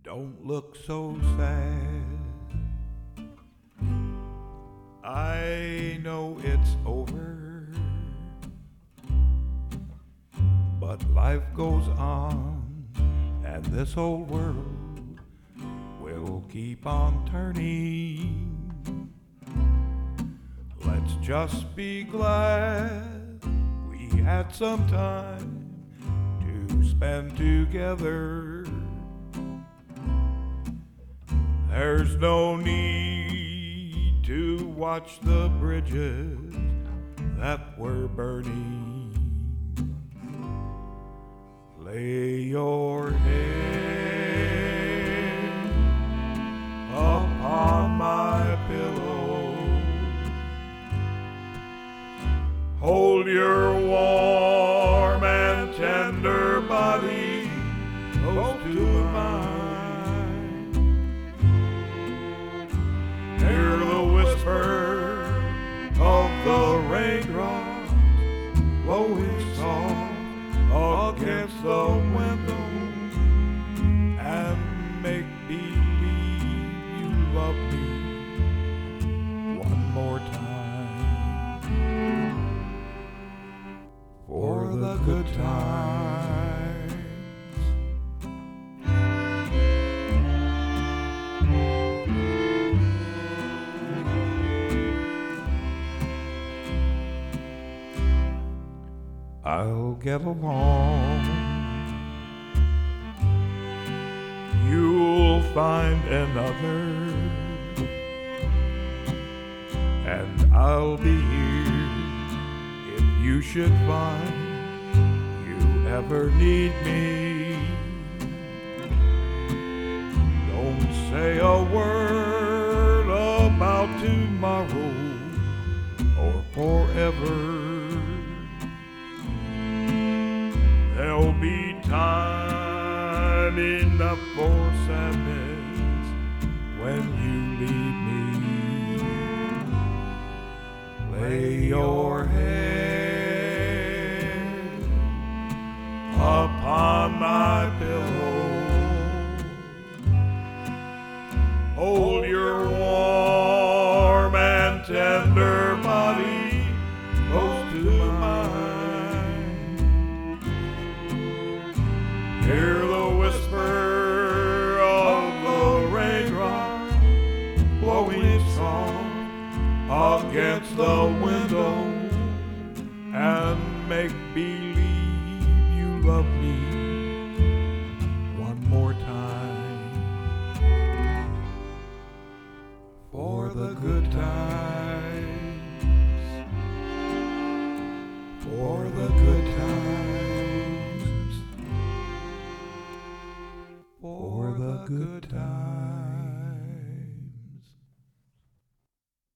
Don't look so sad. I know it's over, but life goes on, and this old world will keep on turning. Let's just be glad we had some time to spend together. There's no need to watch the bridges that were burning. Lay your head upon my pillow. Hold your warm and tender body close to mine. Hear the whisper of the raindrops blowing soft against the window, and make believe you love me one more time for the good times. I'll get along. You'll find another, and I'll be here if you should find you ever need me. Don't say a word about tomorrow or forever. There'll be time enough for sadness when you leave me. Lay your head upon my pillow. Hold your warm and tender body close to mine. Hear the whisper of the raindrops blowing soft against the window, and make believe you love me one more time for the good times, for the good times, for the good times.